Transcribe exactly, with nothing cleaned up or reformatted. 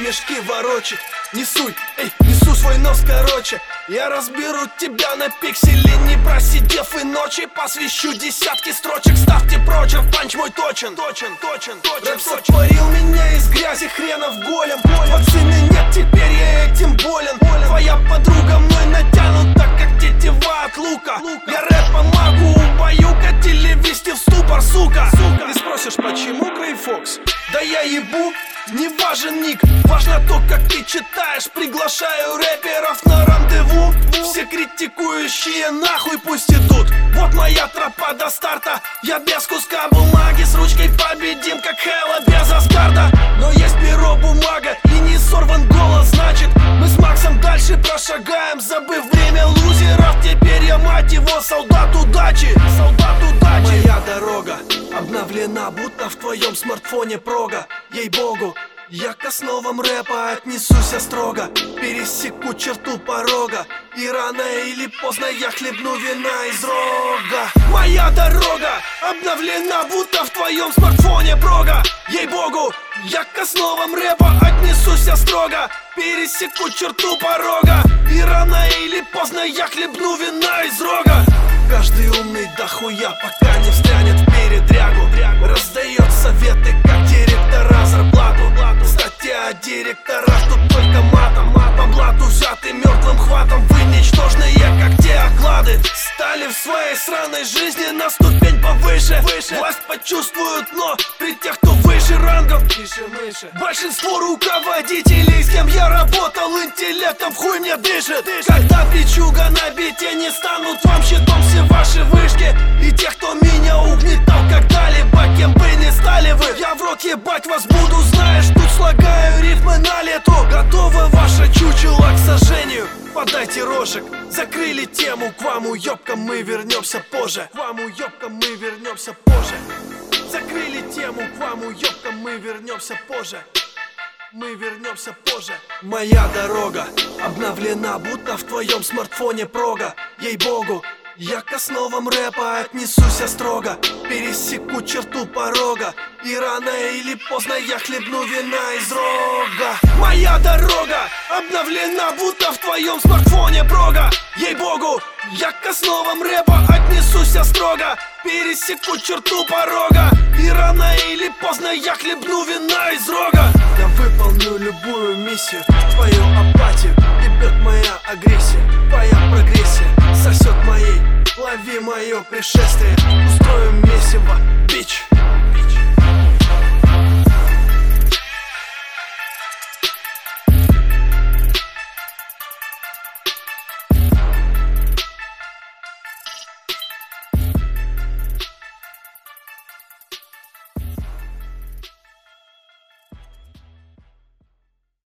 мешки ворочать. Несуй, эй, несу свой нос короче. Я разберу тебя на пиксели, не просидев и ночи. Посвящу десятки строчек, ставьте прочер, панч мой точен. Точен, точен, точен. Рэп сотворил меня из грязи, хренов голем. Вакцины нет, теперь я этим болен. Твоя подруга мной натянута, как тетива от лука. Я рэпом могу убаюкать или ввести в ступор, сука. Ты спросишь, почему Грей Фокс? Да я ебу, не важен ник, важно то, как ты читаешь. Приглашаю рэперов на рандеву. Все критикующие нахуй пусть идут. Вот моя тропа до старта. Я без куска бумаги, с ручкой победим, как Хэлла без Асгарда. Но есть перо, бумага и не сорван голос, значит мы с Максом дальше прошагаем, забыв время лузеров. Теперь я, мать его, солдат удачи. Солдат удачи. Моя дорога обновлена, будто в твоем смартфоне прога. Ей-богу, я к основам рэпа отнесусь строго. Пересеку черту порога, и рано или поздно я хлебну вина из рога. Моя дорога обновлена, будто в твоем смартфоне прога. Ей-богу, я к основам рэпа отнесусь строго. Пересеку черту порога, и рано или поздно я хлебну вина из рога. Каждый умный дохуя, пока не встрянет в передрягу, раздает советы, как директора зарплату. Статья о директорах тут только матом. По блату взятый мертвым хватом. Вы ничтожные, как те оклады. Стали в своей сраной жизни на ступень повыше. Власть почувствуют, но при тех, кто выше рангов. Большинство руководителей, с кем я работал, интеллектом в хуй мне дышит. Когда пичуга на бите, не станут вам щитом все ваши вышки. И тех, кто меня угнетал когда-либо, кем бы ни стали вы. Я в рот ебать вас буду, знаешь, тут слагаю рифмы на лету. Готово ваше чучело к сожжению, подайте рожек. Закрыли тему, к вам уёбкам мы вернемся позже. К вам уёбкам мы вернемся позже. Закрыли тему, к вам уёбкам мы вернемся позже. Мы вернемся позже. Моя дорога обновлена, будто в твоем смартфоне прога. Ей-богу, я к основам рэпа отнесусь строго. Пересеку черту порога, и рано или поздно я хлебну вина из рога. Моя дорога обновлена, будто в твоем смартфоне прога. Ей-богу, я к основам рэпа отнесусь строго. Пересеку черту порога, и рано или поздно я хлебну вина из рога. Я выполню любую миссию, твою апатию ебет моя агрессия. Твоя прогрессия сосет моей, лови мое пришествие. Устроим месиво, бич.